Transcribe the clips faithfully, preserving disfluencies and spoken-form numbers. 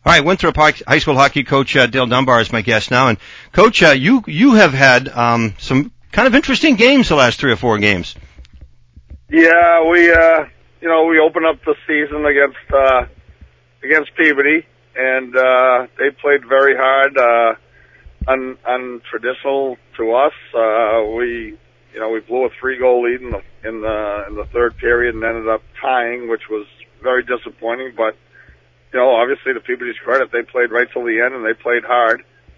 All right, Winthrop High School hockey coach uh, Dale Dunbar is my guest now, and Coach, uh, you you have had um, some kind of interesting games the last three or four games. Yeah, we uh, you know we opened up the season against uh, against Peabody, and uh, they played very hard, uh, un, untraditional to us. Uh, we you know we blew a three goal lead in the in the in the third period and ended up tying, which was very disappointing, but. You know, obviously, to Peabody's credit, they played right till the end, and they played hard.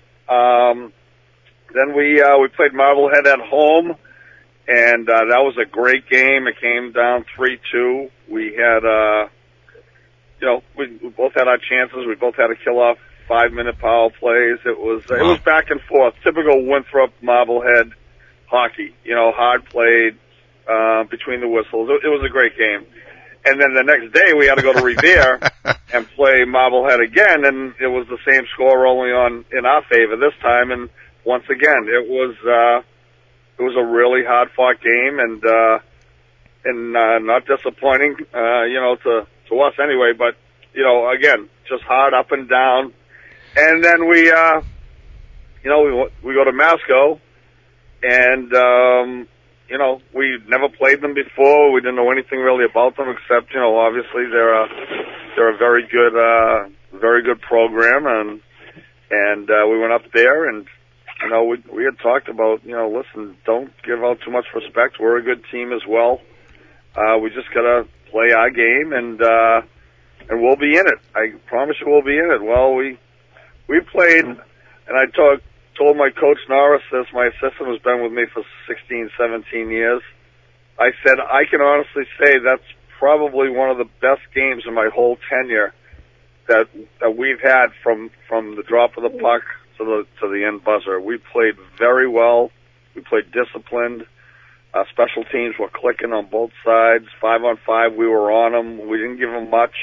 Um, then we uh, we played Marblehead at home, and uh, that was a great game. It came down three two. We had, uh, you know, we, we both had our chances. We both had to kill off five-minute power plays. It was wow. It was back and forth, typical Winthrop Marblehead hockey. You know, hard played uh, between the whistles. It, it was a great game. And then the next day we had to go to Revere and play Marblehead again, and it was the same score, only on in our favor this time. And once again, it was uh, it was a really hard fought game, and uh, and uh, not disappointing, uh, you know, to to us anyway. But you know, again, just hard up and down. And then we, uh, you know, we we go to Masco, and. Um, You know, we never played them before. We didn't know anything really about them, except you know, obviously they're a they're a very good, uh, very good program, and and uh, we went up there, and you know, we we had talked about, you know, listen, don't give out too much respect. We're a good team as well. Uh, we just gotta play our game, and uh, and we'll be in it. I promise you, we'll be in it. Well, we we played, and I talked. told my coach Norris this, my assistant has been with me for sixteen, seventeen years. I said, I can honestly say that's probably one of the best games in my whole tenure that that we've had from from the drop of the puck to the to the end buzzer. We played very well. We played disciplined. Uh, special teams were clicking on both sides. Five on five, we were on them. We didn't give them much.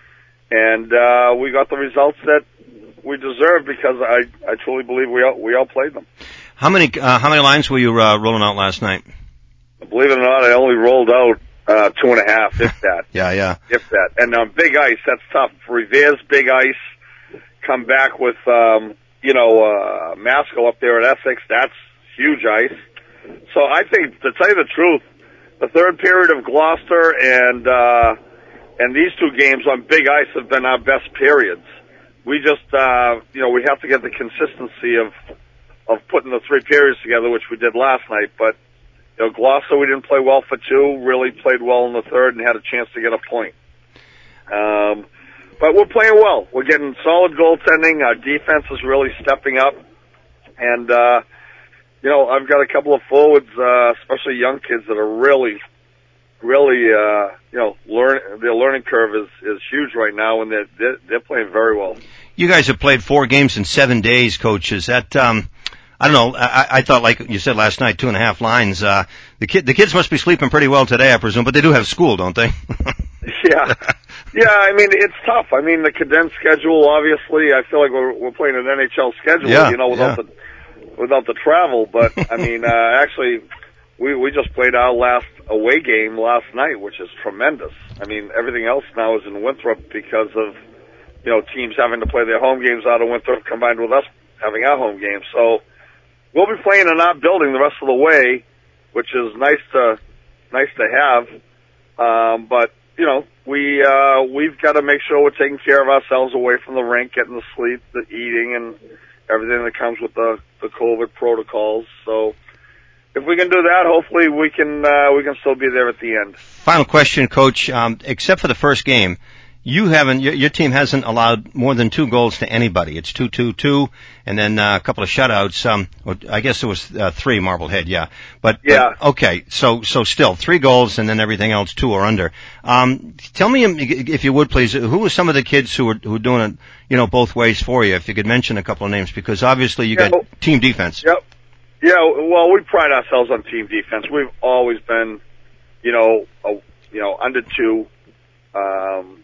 And uh, we got the results that we deserve because I, I truly believe we out, we outplayed them. How many uh, how many lines were you uh, rolling out last night? Believe it or not, I only rolled out uh, two and a half, if that. yeah, yeah. If that. And on um, big ice, that's tough. Revere's big ice, come back with, um, you know, uh, Masco up there at Essex, that's huge ice. So I think, to tell you the truth, the third period of Gloucester and uh, and these two games on big ice have been our best periods. We just, uh, you know, we have to get the consistency of, of putting the three periods together, which we did last night. But, you know, Gloucester, we didn't play well for two, really played well in the third and had a chance to get a point. Um, but we're playing well. We're getting solid goaltending. Our defense is really stepping up. And, uh, you know, I've got a couple of forwards, uh, especially young kids that are really, really, uh, you know, learn, their learning curve is, is huge right now, and they're, they're, they're playing very well. You guys have played four games in seven days, Coach. Is that, um, I don't know, I, I thought, like you said last night, two and a half lines. Uh, the kid, the kids must be sleeping pretty well today, I presume, but they do have school, don't they? yeah. Yeah, I mean, it's tough. I mean, the condensed schedule, obviously, I feel like we're, we're playing an N H L schedule, yeah, you know, without yeah. the, without the travel, but, I mean, uh, actually, we, we just played our last away game last night, which is tremendous. I mean, everything else now is in Winthrop because of, you know, teams having to play their home games out of Winthrop combined with us having our home games. So we'll be playing in our building the rest of the way, which is nice to, nice to have. Um, but, you know, we, uh, we've got to make sure we're taking care of ourselves away from the rink, getting the sleep, the eating, and everything that comes with the, the COVID protocols. So, if we can do that, hopefully we can uh, we can still be there at the end. Final question, Coach. Um, except for the first game, you haven't your, your team hasn't allowed more than two goals to anybody. It's two two two, and then uh, a couple of shutouts. Um, or I guess it was uh, three Marblehead, yeah. But yeah, but, okay. So so still three goals, and then everything else two or under. Um, tell me, if you would please, who were some of the kids who were who were doing it, you know, both ways for you? If you could mention a couple of names, because obviously you yeah, got team defense. Yep. Yeah, well, we pride ourselves on team defense. We've always been, you know, a, you know, under two um,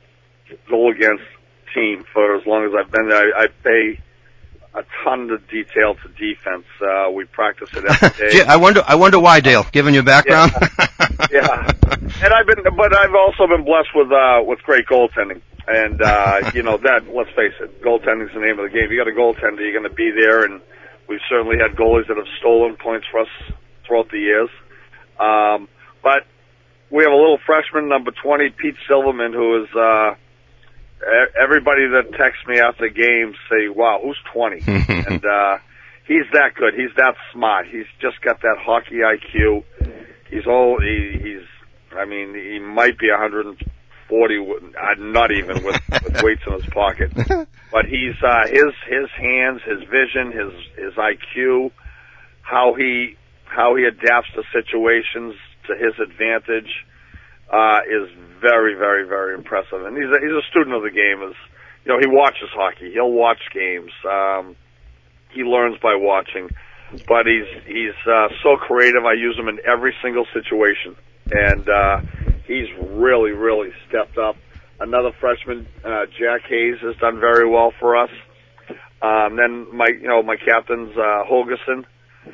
goal against team for as long as I've been there. I, I pay a ton of detail to defense. Uh, we practice it every day. Gee, I wonder, I wonder why, Dale, given your background. Yeah. yeah, and I've been, but I've also been blessed with uh, with great goaltending. And, uh, you know, that, let's face it, goaltending's the name of the game. You got a goaltender, you're going to be there, and we've certainly had goalies that have stolen points for us throughout the years. Um, but we have a little freshman, number twenty, Pete Silverman, who is, uh, everybody that texts me after games say, wow, who's twenty? And, uh, he's that good. He's that smart. He's just got that hockey I Q. He's all, he, he's, I mean, he might be one hundred forty, uh, not even with, with weights in his pocket. But he's, uh, his, his hands, his vision, his, his I Q, how he, how he adapts to situations to his advantage, uh, is very, very, very impressive. And he's a, he's a student of the game. Is, you know, he watches hockey. He'll watch games. Um, he learns by watching. But he's, he's, uh, so creative. I use him in every single situation. And, uh, he's really, really stepped up. Another freshman, uh, Jack Hayes, has done very well for us. Um, then my, you know, my captains, uh, Holgerson,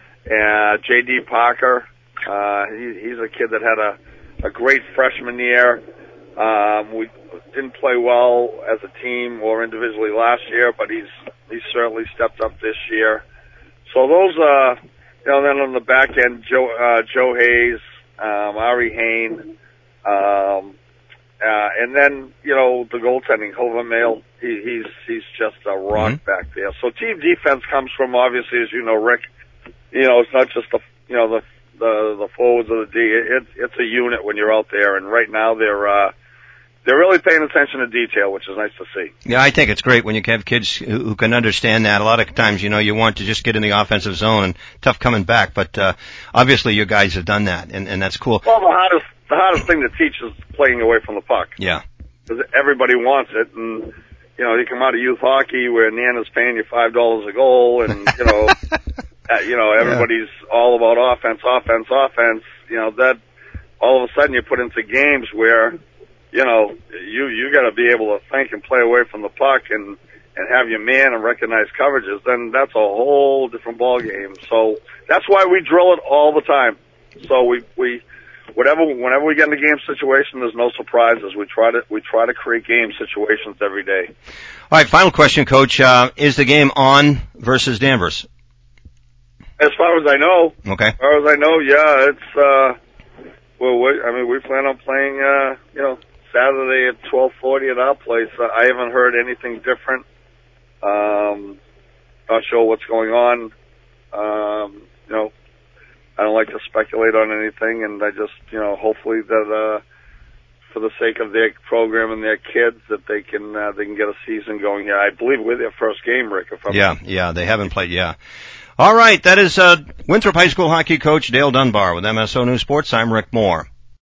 uh, J D Parker. Uh, he, he's a kid that had a, a great freshman year. Um, we didn't play well as a team or individually last year, but he's, he's certainly stepped up this year. So those, uh, you know, then on the back end, Joe, uh, Joe Hayes, um, Ari Hain, um, uh, and then, you know, the goaltending, Hovermail, he, he's, he's just a rock mm-hmm. back there. So team defense comes from, obviously, as you know, Rick, you know, it's not just the, you know, the, the, the forwards of the D. It, it's a unit when you're out there, and right now they're, uh, they're really paying attention to detail, which is nice to see. Yeah, I think it's great when you have kids who, who can understand that. A lot of times, you know, you want to just get in the offensive zone and tough coming back, but, uh, obviously you guys have done that, and, and that's cool. Well, the hardest, the hardest thing to teach is playing away from the puck. Yeah. Because everybody wants it, and, you know, you come out of youth hockey where Nana's paying you five dollars a goal, and, you know, uh, you know, everybody's yeah. all about offense, offense, offense. You know, that, all of a sudden you put into games where, you know, you, you gotta be able to think and play away from the puck and, and have your man and recognize coverages, then that's a whole different ball game. So that's why we drill it all the time. So we, we, whatever, whenever we get in a game situation, there's no surprises. We try to, we try to create game situations every day. All right, final question, Coach. Uh, is the game on versus Danvers? As far as I know. Okay. As far as I know, yeah, it's, uh, well, we, I mean, we plan on playing, uh, you know, Saturday at twelve forty at our place. Uh, I haven't heard anything different. Um, not sure what's going on. Um, you know, I don't like to speculate on anything, and I just, you know, hopefully that, uh, for the sake of their program and their kids, that they can, uh, they can get a season going here. I believe we're their first game, Rick. If I'm yeah, yeah, they haven't played, yeah. All right, that is, uh, Winthrop High School hockey coach Dale Dunbar with M S O News Sports. I'm Rick Moore.